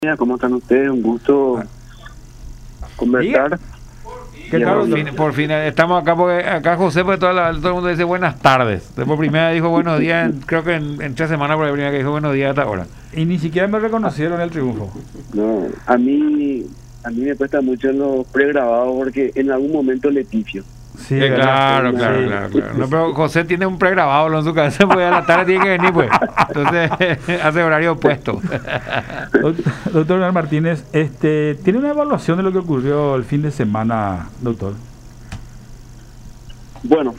¿Cómo están ustedes? Un gusto conversar. ¿Qué tal? Por fin estamos acá porque acá José, pues todo el mundo dice buenas tardes. Después primera dijo buenos días, creo que en 3 semanas por la primera que dijo buenos días hasta ahora. Y ni siquiera me reconocieron el triunfo. No, a mí me cuesta mucho los pregrabados porque en algún momento le pifio. Sí, claro. No, pero José tiene un pregrabado en su cabeza, pues a la tarde tiene que venir, pues. Entonces, hace horario opuesto. Doctor Leonel Martínez, ¿tiene una evaluación de lo que ocurrió el fin de semana, doctor? Bueno,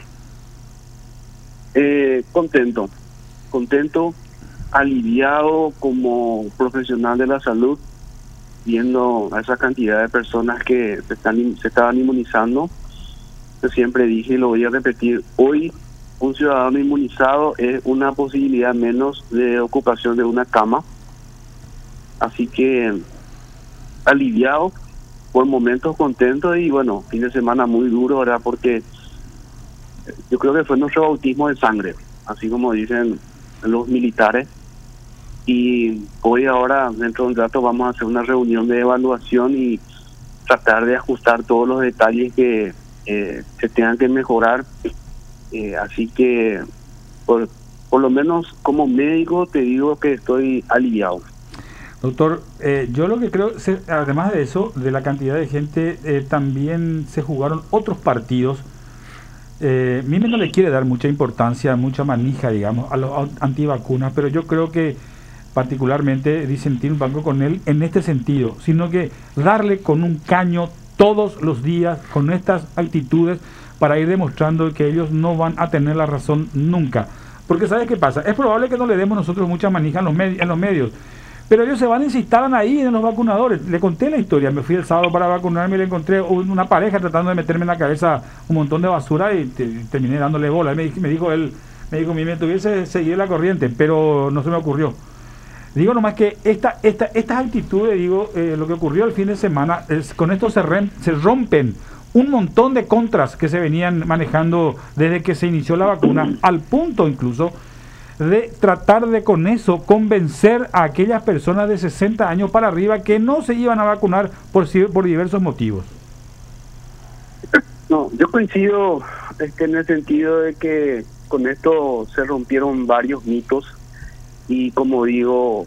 contento, aliviado como profesional de la salud, viendo a esa cantidad de personas que se estaban inmunizando. Yo siempre dije y lo voy a repetir, hoy un ciudadano inmunizado es una posibilidad menos de ocupación de una cama, así que aliviado, por momentos contento y bueno, fin de semana muy duro, ¿verdad? Porque yo creo que fue nuestro bautismo de sangre, así como dicen los militares, y hoy ahora dentro de un rato vamos a hacer una reunión de evaluación y tratar de ajustar todos los detalles que se tengan que mejorar, así que por lo menos como médico te digo que estoy aliviado. Doctor, yo lo que creo, además de eso, de la cantidad de gente, también se jugaron otros partidos. Mime no le quiere dar mucha importancia, mucha manija, digamos, a los antivacunas, pero yo creo que particularmente disentir un banco con él en este sentido, sino que darle con un caño todos los días con estas actitudes para ir demostrando que ellos no van a tener la razón nunca. Porque ¿sabes qué pasa? Es probable que no le demos nosotros mucha manija en los medios, pero ellos se van y se instalan ahí en los vacunadores. Le conté la historia, me fui el sábado para vacunarme y le encontré una pareja tratando de meterme en la cabeza un montón de basura y terminé dándole bola. Me dijo, me tuviese seguido la corriente, pero no se me ocurrió. Digo nomás que estas actitudes, lo que ocurrió el fin de semana, con esto se rompen un montón de contras que se venían manejando desde que se inició la vacuna, al punto incluso de tratar de con eso convencer a aquellas personas de 60 años para arriba que no se iban a vacunar por diversos motivos. No, yo coincido en el sentido de que con esto se rompieron varios mitos. Y como digo,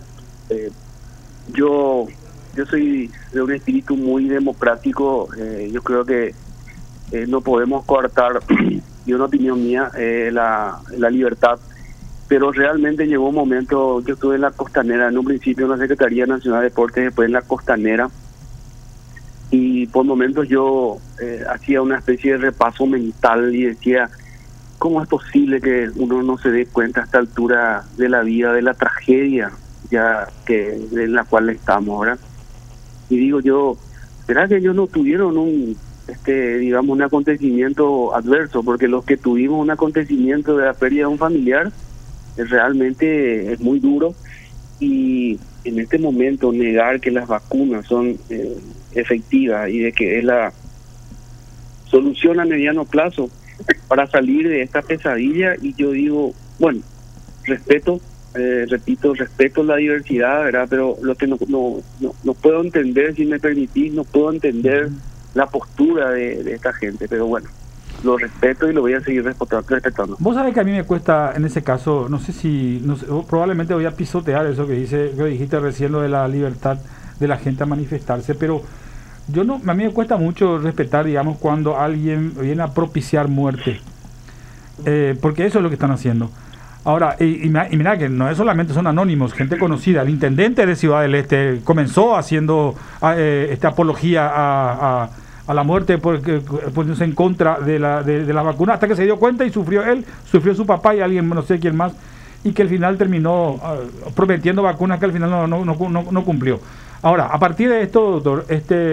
yo soy de un espíritu muy democrático. Yo creo que no podemos coartar, y una opinión mía, la libertad, pero realmente llegó un momento, yo estuve en la Costanera, en un principio en la Secretaría Nacional de Deportes, después en la Costanera, y por momentos yo hacía una especie de repaso mental y decía, ¿cómo es posible que uno no se dé cuenta a esta altura de la vida, de la tragedia ya en la cual estamos ahora? Y digo yo, ¿será que ellos no tuvieron un acontecimiento adverso? Porque los que tuvimos un acontecimiento de la pérdida de un familiar, realmente es muy duro, y en este momento negar que las vacunas son efectivas y de que es la solución a mediano plazo para salir de esta pesadilla. Y yo digo, bueno, respeto la diversidad, ¿verdad? Pero lo que no puedo entender, si me permitís, no puedo entender la postura de esta gente, pero bueno, lo respeto y lo voy a seguir respetando. Vos sabés que a mí me cuesta, en ese caso, probablemente voy a pisotear eso que dijiste recién, lo de la libertad de la gente a manifestarse, pero a mí me cuesta mucho respetar, digamos, cuando alguien viene a propiciar muerte, porque eso es lo que están haciendo. Ahora, y mira que no es solamente son anónimos, gente conocida. El intendente de Ciudad del Este comenzó haciendo esta apología a la muerte, poniéndose en contra de la vacuna, hasta que se dio cuenta y sufrió su papá y alguien, no sé quién más, y que al final terminó prometiendo vacunas que al final no cumplió. Ahora, a partir de esto, doctor,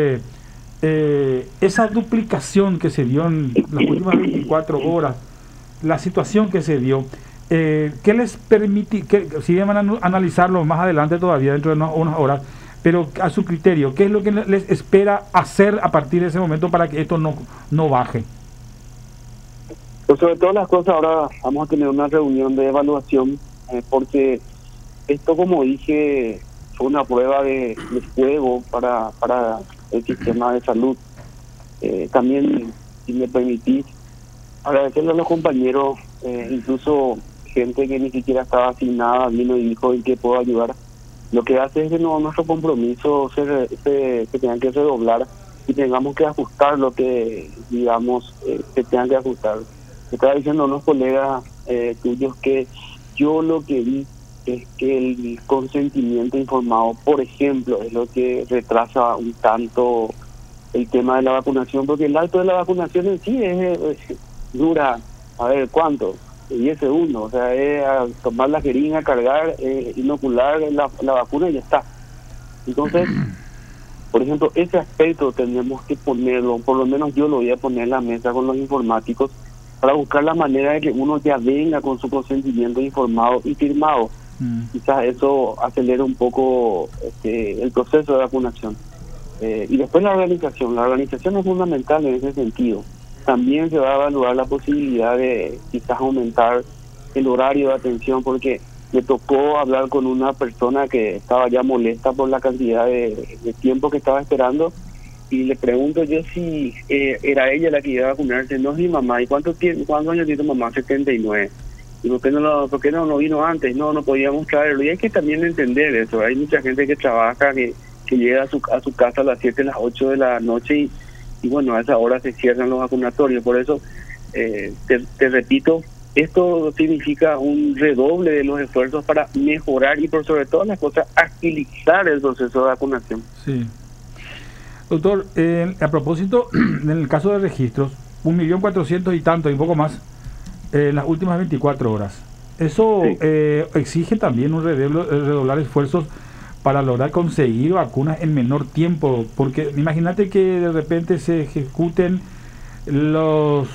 esa duplicación que se dio en las últimas 24 horas, la situación que se dio, ¿qué les permite, si van a analizarlo más adelante todavía, dentro de unas horas, pero a su criterio, qué es lo que les espera hacer a partir de ese momento para que esto no baje? Pues sobre todas las cosas, ahora vamos a tener una reunión de evaluación, porque esto, como dije, fue una prueba de fuego para el sistema de salud. También, si me permitís, agradecerle a los compañeros, incluso gente que ni siquiera estaba asignada, vino y dijo en qué puedo ayudar. Lo que hace es que nuestro compromiso se tenga que redoblar y tengamos que ajustar lo que, digamos, se tengan que ajustar. Me estaba diciendo unos colegas tuyos que yo lo que vi es que el consentimiento informado, por ejemplo, es lo que retrasa un tanto el tema de la vacunación, porque el acto de la vacunación en sí dura, a ver, ¿cuánto? 10 segundos, o sea, es tomar la jeringa, cargar, inocular la vacuna y ya está. Entonces, por ejemplo, ese aspecto tenemos que ponerlo, por lo menos yo lo voy a poner en la mesa con los informáticos, para buscar la manera de que uno ya venga con su consentimiento informado y firmado. Quizás eso acelere un poco el proceso de vacunación. Y después la organización es fundamental en ese sentido. También se va a evaluar la posibilidad de quizás aumentar el horario de atención, porque me tocó hablar con una persona que estaba ya molesta por la cantidad de tiempo que estaba esperando, y le pregunto yo si era ella la que iba a vacunarse. No es mi mamá. ¿Y cuántos años tiene tu mamá? 79. ¿Y por qué no vino antes? No podíamos traerlo. Y hay que también entender eso. Hay mucha gente que trabaja, que llega a su casa a las 7, las 8 de la noche y bueno, a esa hora se cierran los vacunatorios. Por eso, te repito, esto significa un redoble de los esfuerzos para mejorar y por sobre todas las cosas agilizar el proceso de vacunación. Sí. Doctor, a propósito, en el caso de registros, 1.400.000 y tanto, y un poco más, en las últimas 24 horas. Eso sí. Exige también un redoblar esfuerzos para lograr conseguir vacunas en menor tiempo, porque imagínate que de repente se ejecuten las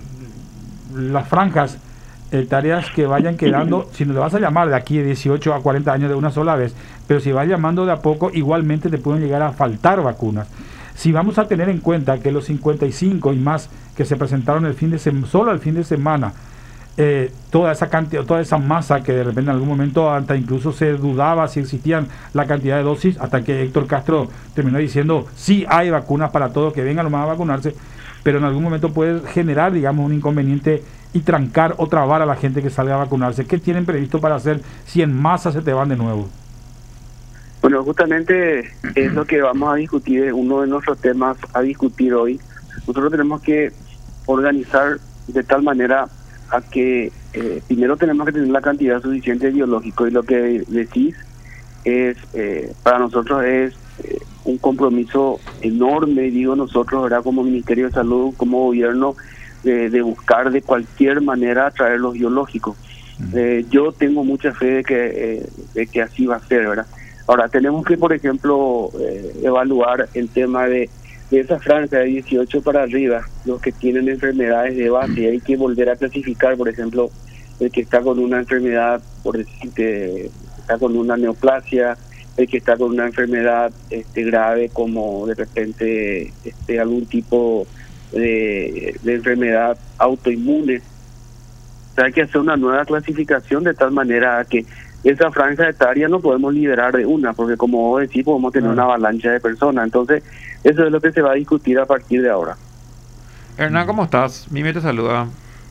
franjas tareas que vayan quedando, si no le vas a llamar de aquí de 18 a 40 años de una sola vez, pero si vas llamando de a poco, igualmente te pueden llegar a faltar vacunas. Si vamos a tener en cuenta que los 55 y más que se presentaron solo el fin de semana, toda esa cantidad, toda esa masa que de repente en algún momento hasta incluso se dudaba si existían la cantidad de dosis, hasta que Héctor Castro terminó diciendo sí hay vacunas para todos, que vengan nomás a vacunarse, pero en algún momento puede generar, digamos, un inconveniente y trancar o trabar a la gente que salga a vacunarse. ¿Qué tienen previsto para hacer si en masa se te van de nuevo? Bueno, justamente es lo que vamos a discutir, es uno de nuestros temas a discutir hoy. Nosotros tenemos que organizar de tal manera a que primero tenemos que tener la cantidad suficiente de biológico, y lo que decís es para nosotros es un compromiso enorme, digo nosotros, ¿verdad? Como Ministerio de Salud, como gobierno, de buscar de cualquier manera traer los biológicos. Yo tengo mucha fe de que así va a ser, ¿verdad? Ahora, tenemos que, por ejemplo, evaluar el tema de esa franja de 18 para arriba, los que tienen enfermedades de base. Hay que volver a clasificar, por ejemplo, el que está con una enfermedad, por decir que está con una neoplasia, el que está con una enfermedad grave, como de repente algún tipo de enfermedad autoinmune. O sea, hay que hacer una nueva clasificación de tal manera que esa franja etaria no podemos liberar de una, porque como vos decís, podemos tener una avalancha de personas. Entonces, eso es lo que se va a discutir a partir de ahora. Hernán, ¿cómo estás? Mimi te saluda.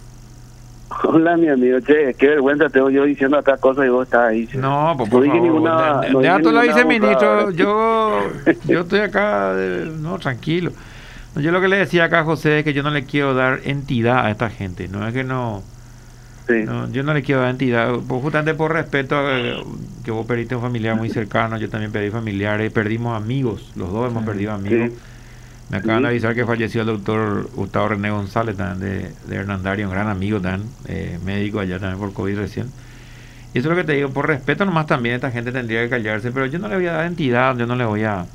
Hola, mi amigo. Che, qué vergüenza tengo yo diciendo acá cosas y vos estás ahí. No, pues por favor. Ya tú lo dices, ministro. Yo estoy acá, no, tranquilo. Yo lo que le decía acá a José es que yo no le quiero dar entidad a esta gente. No es que no... Sí. No, yo no le quiero dar entidad, justamente por respeto a que vos perdiste un familiar muy cercano, yo también perdí familiares, perdimos amigos, los dos hemos perdido amigos. Me acaban de avisar que falleció el doctor Gustavo René González, también de Hernandario, un gran amigo también, médico allá también por COVID recién. Y eso es lo que te digo, por respeto nomás también esta gente tendría que callarse, pero yo no le voy a dar entidad, yo no le voy a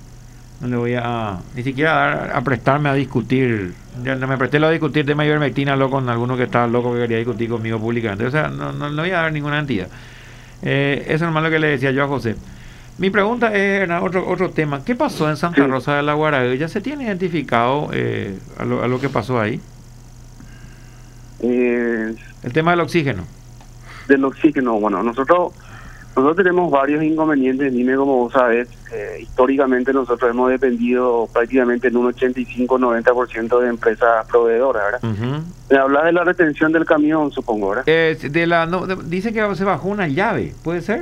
ni siquiera a prestarme a discutir. Ya no me presté a discutir tema de ivermectina con alguno que estaba loco que quería discutir conmigo públicamente. O sea, no voy a dar ninguna entidad. Eso es nomás lo que le decía yo a José. Mi pregunta es otro tema. ¿Qué pasó en Santa Rosa de la Guaragüe? ¿Ya se tiene identificado a lo que pasó ahí? El tema del oxígeno. Del oxígeno, bueno, nosotros Nosotros tenemos varios inconvenientes, dime, como vos sabés, históricamente nosotros hemos dependido prácticamente en un 85-90% de empresas proveedoras, ¿verdad? Me hablas de la retención del camión, supongo, ¿verdad? Dice que se bajó una llave, ¿puede ser?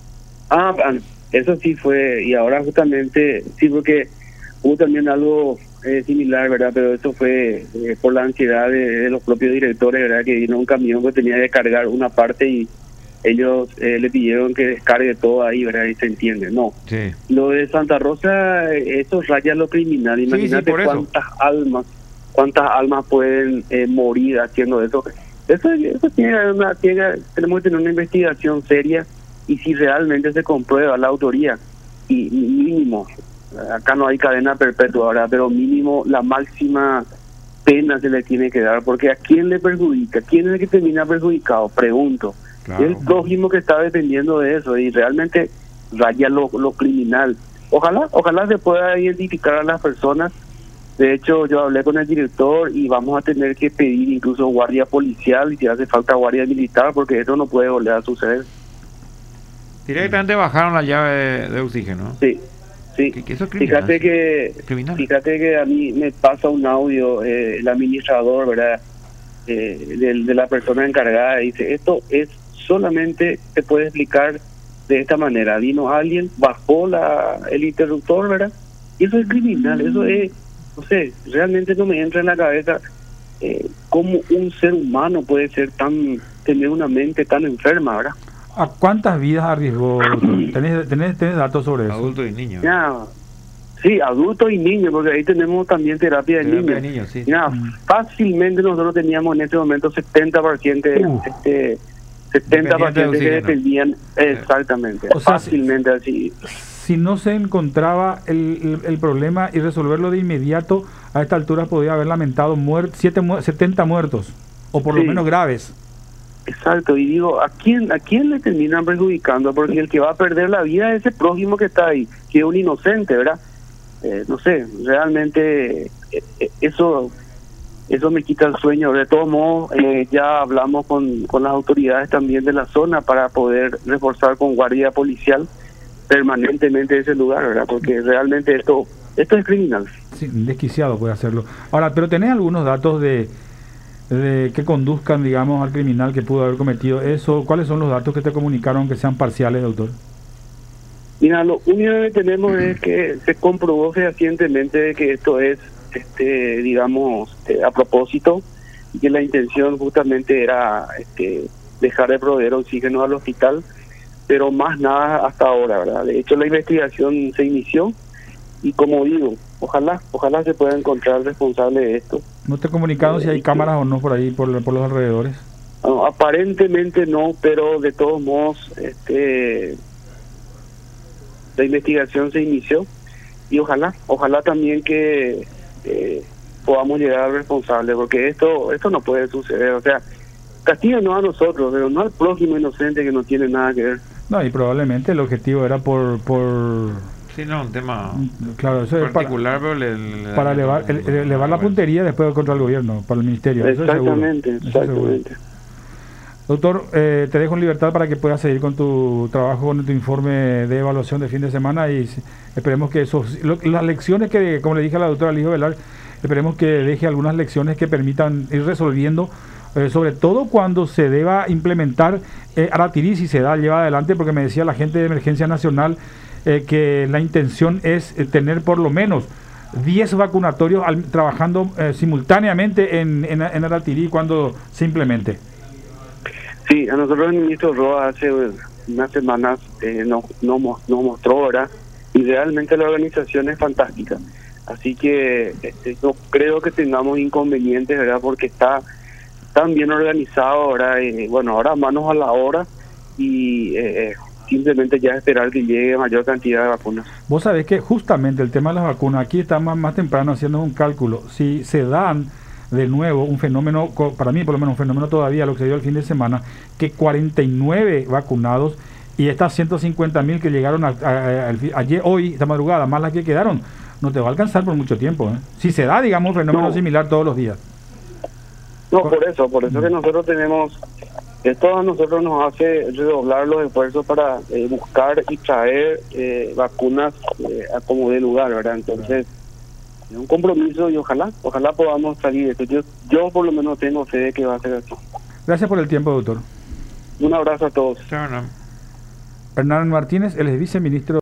Eso sí fue, y ahora justamente, sí, porque hubo también algo similar, ¿verdad? Pero eso fue por la ansiedad de los propios directores, ¿verdad? Que vino un camión que tenía que cargar una parte y ellos le pidieron que descargue todo ahí, ¿verdad? Y se entiende, ¿no? Sí. Lo de Santa Rosa, eso raya lo criminal. Imagínate cuántas almas pueden morir haciendo eso. Eso tenemos que tener una investigación seria, y si realmente se comprueba la autoría, y mínimo, acá no hay cadena perpetua, ¿verdad? Pero mínimo la máxima pena se le tiene que dar, porque ¿a quién le perjudica? ¿Quién es el que termina perjudicado? Pregunto. Claro. El prójimo que está dependiendo de eso, y realmente raya lo criminal. Ojalá se pueda identificar a las personas. De hecho, yo hablé con el director y vamos a tener que pedir incluso guardia policial, y si hace falta guardia militar, porque eso no puede volver a suceder. Directamente bajaron la llave de oxígeno. Sí. ¿Qué eso es criminal? Fíjate que a mí me pasa un audio, el administrador, ¿verdad? De la persona encargada, dice, esto es solamente, se puede explicar de esta manera: vino alguien, bajó el interruptor, ¿verdad? Y eso es criminal. Eso es, no sé, realmente no me entra en la cabeza cómo un ser humano puede tener una mente tan enferma, ¿verdad? ¿A cuántas vidas arriesgó? ¿Tenés datos sobre eso? Adultos y niños. Sí, adultos y niños, porque ahí tenemos también terapia de niños. Sí. Fácilmente nosotros teníamos en ese momento 70 pacientes, 70 pacientes que dependían, exactamente, o sea, fácilmente así. Si no se encontraba el problema y resolverlo de inmediato, a esta altura podía haber lamentado 70 muertos, o por lo menos graves. Exacto, y digo, ¿a quién le terminan perjudicando? Porque el que va a perder la vida es ese prójimo que está ahí, que es un inocente, ¿verdad? No sé, realmente eso me quita el sueño. De todos modos, ya hablamos con las autoridades también de la zona para poder reforzar con guardia policial permanentemente ese lugar, ¿verdad? Porque realmente esto es criminal. Sí, desquiciado puede hacerlo. Ahora, pero ¿tenés algunos datos de que conduzcan, digamos, al criminal que pudo haber cometido eso? ¿Cuáles son los datos que te comunicaron que sean parciales, doctor? Mira, lo único que tenemos es que se comprobó fehacientemente de que esto es, digamos, a propósito, y que la intención justamente era dejar de proveer oxígeno al hospital, pero más nada hasta ahora, ¿verdad? De hecho, la investigación se inició, y como digo, ojalá se pueda encontrar el responsable de esto. ¿No te comunicaron si hay cámaras o no por ahí, por los alrededores? No, aparentemente no, pero de todos modos, la investigación se inició, y ojalá también que podamos llegar al responsable, porque esto no puede suceder. O sea, castigo no a nosotros, pero no al prójimo inocente que no tiene nada que ver. No, y probablemente el objetivo era por sí, no, un tema claro, eso particular, es para elevar la puntería después contra el gobierno, para el ministerio. Exactamente. Doctor, te dejo en libertad para que puedas seguir con tu trabajo, con tu informe de evaluación de fin de semana, y esperemos que las lecciones que, como le dije a la doctora Lijo Velar, esperemos que deje algunas lecciones que permitan ir resolviendo, sobre todo cuando se deba implementar Aratirí, si se lleva adelante, porque me decía la gente de Emergencia Nacional que la intención es tener por lo menos 10 vacunatorios trabajando simultáneamente en Aratirí cuando se implemente. Sí, a nosotros el ministro Roa hace unas semanas nos mostró, ¿verdad? Y realmente la organización es fantástica. Así que no creo que tengamos inconvenientes, ¿verdad? Porque está tan bien organizado, ¿verdad? Bueno, ahora manos a la obra, y simplemente ya esperar que llegue mayor cantidad de vacunas. Vos sabés que justamente el tema de las vacunas, aquí estamos más temprano haciendo un cálculo. Si se dan de nuevo un fenómeno, para mí por lo menos un fenómeno todavía, lo que se dio el fin de semana, que 49 vacunados, y estas 150.000 que llegaron ayer, hoy, esta madrugada, más las que quedaron, no te va a alcanzar por mucho tiempo, ¿eh? Si se da, digamos, un fenómeno similar todos los días. No, por eso que nosotros tenemos Esto a nosotros nos hace redoblar los esfuerzos para buscar y traer vacunas a como de lugar, ¿verdad? Entonces, es un compromiso y ojalá podamos salir de esto. Yo por lo menos tengo fe de que va a ser así. Gracias por el tiempo, doctor. Un abrazo a todos. Chao, no. Hernán Martínez, él es viceministro